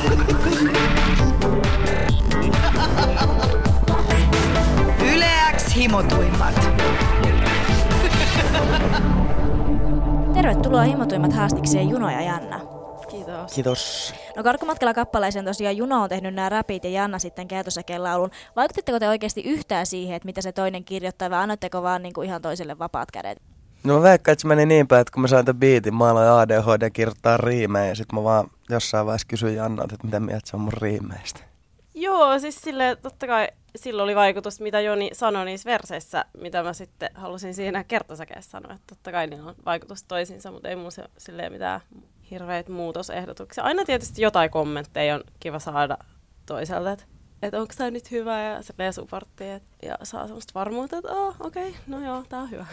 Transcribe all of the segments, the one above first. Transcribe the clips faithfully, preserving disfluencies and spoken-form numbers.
Yle X himotuimmat. Tervetuloa himotuimmat haastikseen Juno ja Janna. Kiitos. Kiitos. No Karkkumatkalla kappaleeseen tosiaan Juno on tehnyt nämä räpit ja Janna sitten Keetosäkeen laulun. Vaikuttiko te oikeasti yhtään siihen, että mitä se toinen kirjoittaa, vai annoitteko vaan niinku ihan toiselle vapaat kädet? No mä veikkaan, että se meni niin päin, että kun mä sain tämän biitin, mä aloin A D H D kirjoittaa riimejä ja sit mä vaan jossain vaiheessa kysyin Jannalta, että mitä mieltä se on mun riimeistä. Joo, siis silleen totta kai silloin oli vaikutus, mitä Joni sanoi niissä verseissä, mitä mä sitten halusin siinä Kertosäkeessä sanoa. Että totta kai niillä on vaikutus toisiinsa, mutta ei mun se silleen mitään hirveitä muutosehdotuksia. Aina tietysti jotain kommentteja on kiva saada toiselta, että et onko tämä nyt hyvä ja se supportti ja saa semmoista varmuutta, että oh, okei, okay, no joo, tää on hyvä.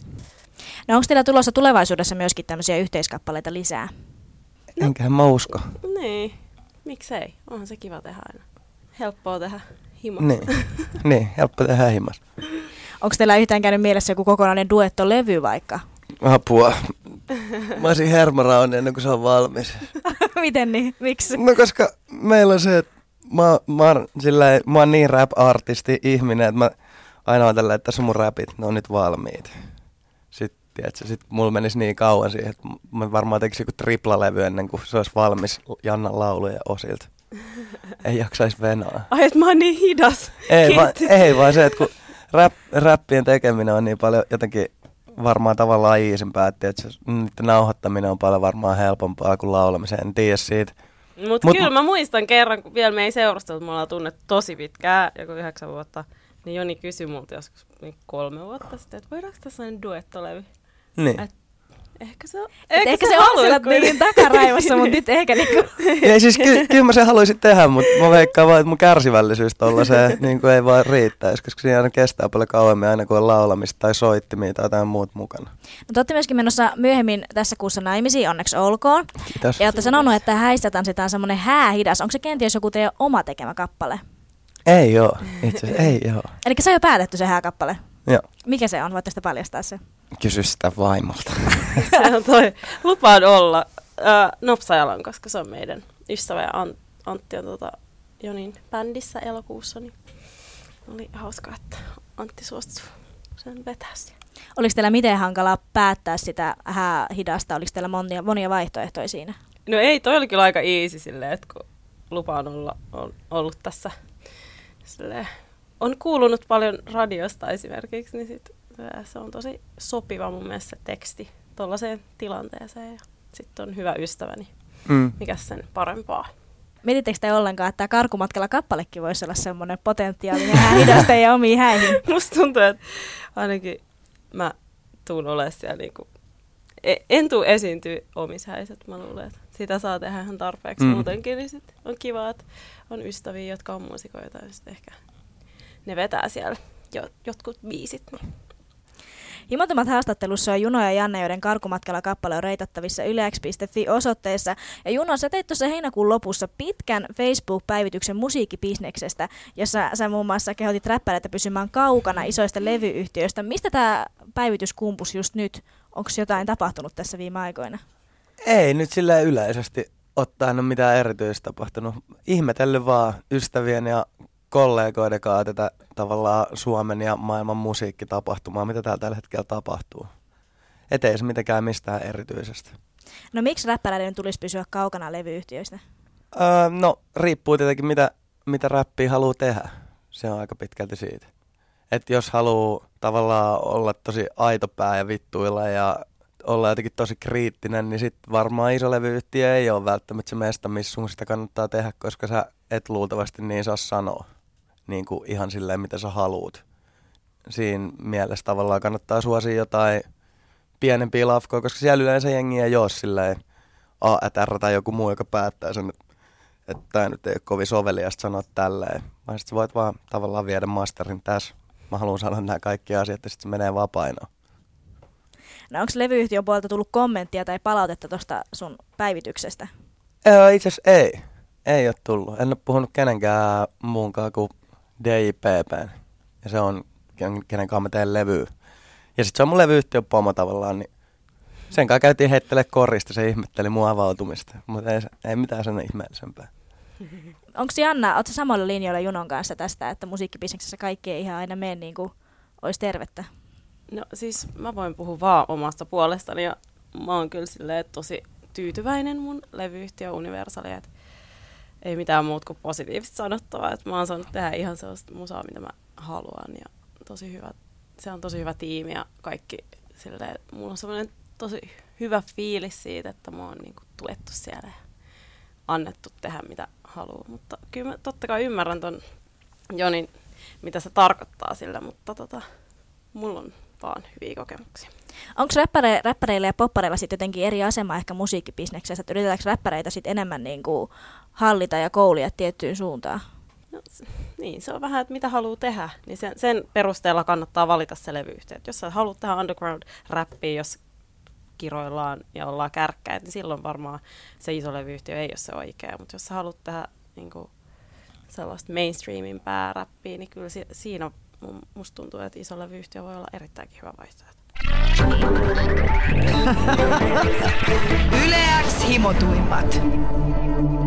No onko teillä tulossa tulevaisuudessa myöskin tämmöisiä yhteiskappaleita lisää? No. Enköhän mä usko. Niin, miksei? Onhan se kiva tehdä aina. Helppoa tehdä himas. Niin, niin helppo tehdä himas. Onko teillä yhtään käynyt mielessä joku kokonainen duetto-levy vaikka? Apua. Mä olisin hermorauni ennen kuin se on valmis. Miten niin? Miksi? No koska meillä on se, että mä, mä, oon, silleen, mä oon niin rap-artisti ihminen, että mä aina oon tällä, että tässä on mun rapit, ne on nyt valmiit. Sitten, tiedätkö, sit mulla menisi niin kauan siihen, että mä varmaan tekisin joku triplalevy ennen kuin se olisi valmis Jannan laulujen osilta. Ei jaksaisi venaa. Ai, että mä oon niin hidas. Ei, va, ei vaan se, että kun rap, rappien tekeminen on niin paljon jotenkin varmaan tavallaan iisimpää, että niiden nauhoittaminen on paljon varmaan helpompaa kuin laulamisen. En tiedä siitä. Mutta Mut, kyllä mä muistan kerran, kun vielä me ei seurusteltu, me ollaan tunnettu tosi pitkään, joku yhdeksän vuotta, niin Joni kysyi multa joskus kolme vuotta sitten, että voidaanko tässä olla duettolevy? Niin. Et, ehkä se on, ehkä ehkä se, se on siellä niin takaraivossa, mutta nyt ehkä niinku... Ei siis, ky- kyllä mä sen haluaisin tehdä, mutta mä veikkaan vaan, että mun kärsivällisyys tollaiseen niin ei vaan riittäisi, koska siinä aina kestää paljon kauemmin aina kuin on laulamista tai soittimia tai jotain muut mukana. No te olette myöskin menossa myöhemmin tässä kuussa naimisiin, onneksi olkoon. Kiitos. Ja olette sanonut, että häistä tanssitaan semmoinen häähidas. Onko se kenties joku teidän oma tekemä kappale? Ei oo, itse asiassa ei oo. Eli se on jo päätetty se hääkappale? Joo. Mikä se on? Voitte sitä paljastaa se? Kysy sitä vaimolta. Se on toi, lupaan olla äh, Nopsajalan, koska se on meidän ystävä ja Ant- Antti on tota Jonin bändissä elokuussa, niin oli hauska, että Antti suostui sen vetää siellä. Oliko teillä miten hankalaa päättää sitä häähidasta? Oliko teillä monia, monia vaihtoehtoja siinä? No ei, toi oli kyllä aika easy silleen, että kun lupaan olla on ollut tässä silleen, on kuulunut paljon radiosta esimerkiksi, niin sit se on tosi sopiva mun mielestä se teksti tuollaiseen tilanteeseen ja sitten on hyvä ystäväni, Mm. mikä sen parempaa. Mietittekö te ollenkaan, että Karkkumatkalla kappalekin voisi olla semmoinen potentiaalinen häähidas teidän omiin häihin? Musta tuntuu, että ainakin mä tuun olemaan siellä niinku, en tuu esiintyä omissa häissä, mä luulen, että sitä saa tehdä ihan tarpeeksi mm. muutenkin, niin sit on kiva, että on ystäviä, jotka on muusikoita ja sitten ehkä ne vetää siellä jo, jotkut biisit. Niin. Himotumat haastattelussa on Juno ja Janne, joiden Karkkumatkalla kappale on reitattavissa yle x piste fi osoitteessa. Ja Juno, sä teit tuossa heinäkuun lopussa pitkän Facebook-päivityksen musiikkibisneksestä, jossa sä muun muassa kehotit räppäreitä pysymään kaukana isoista levyyhtiöistä. Mistä tämä päivitys kumpusi just nyt? Onko jotain tapahtunut tässä viime aikoina? Ei nyt silleen yleisesti ottaen ole mitään erityistä tapahtunut. Ihmetellyt vaan ystävien ja kollegoiden kanssa tätä tavallaan Suomen ja maailman musiikkitapahtumaa, mitä täällä tällä hetkellä tapahtuu. Et ei se mitenkään mistään erityisestä. No miksi räppäreiden tulisi pysyä kaukana levyyhtiöistä? Öö, no riippuu tietenkin mitä, mitä räppiä haluaa tehdä. Se on aika pitkälti siitä. Että jos haluaa tavallaan olla tosi aitopää ja vittuilla ja olla jotenkin tosi kriittinen, niin sitten varmaan iso levyyhtiö ei ole välttämättä se mesta, missä sun sitä kannattaa tehdä, koska sä et luultavasti niin saa sanoa niin kuin ihan silleen, mitä sä haluut. Siinä mielessä tavallaan kannattaa suosia jotain pienempiä lafkoja, koska siellä yleensä jengi ei ole silleen A R tai joku muu, joka päättää sen, että tämä nyt ei ole kovin soveliasta sanoa tälleen. Vaan sit sä voit vaan tavallaan viedä masterin tässä. Mä haluan sanoa nämä kaikki asiat ja sitten se menee vaan painoon. No onko levyyhtiön puolelta tullut kommenttia tai palautetta tuosta sun päivityksestä? Öö, itse asiassa ei. Ei ole tullut. En ole puhunut kenenkään muunkaan kuin D J P P:n. Ja se on kenen kanssa mä teen levyä. Ja sitten se on mun levyyhtiön pomo tavallaan, niin sen kanssa käytiin heittele korista, se ihmetteli mun avautumista. Mutta ei, ei mitään sen ihmeellisempää. Onko Janna, ootko samalla linjoilla Junon kanssa tästä, että musiikkibisneksessä kaikki ei ihan aina mene niin kuin olisi tervettä? No siis mä voin puhua vaan omasta puolestani ja mä oon kyllä silleen tosi tyytyväinen mun levyyhtiö Universalia, että ei mitään muuta kuin positiivista sanottavaa, että mä oon saanut tehdä ihan sellaista musaa, mitä mä haluan ja tosi hyvä, se on tosi hyvä tiimi ja kaikki silleen, mulla on semmoinen tosi hyvä fiilis siitä, että mä oon niinku tuettu siellä ja annettu tehdä mitä haluaa, mutta kyllä mä totta kai ymmärrän ton Jonin, mitä se tarkoittaa sillä, mutta tota, mulla on vaan hyviä kokemuksia. Onko räppäre, räppäreillä ja poppareilla sitten jotenkin eri asema ehkä musiikkibisneksessä, että yritetäänkö räppäreitä sitten enemmän niin kuin hallita ja koulia tiettyyn suuntaan? No, niin, se on vähän, että mitä haluaa tehdä, niin sen, sen perusteella kannattaa valita se levyyhtiö. Jos sä haluat tehdä underground-räppiä, jos kiroillaan ja ollaan kärkkäitä, niin silloin varmaan se iso levyyhtiö ei ole se oikea. Mutta jos sä haluat tehdä niin kuin sellaista mainstreamin pääräppiä, niin kyllä si- siinä musta tuntuu, että iso levyyhtiö voi olla erittäinkin hyvä vaihtoehto. Yle X himotuimmat.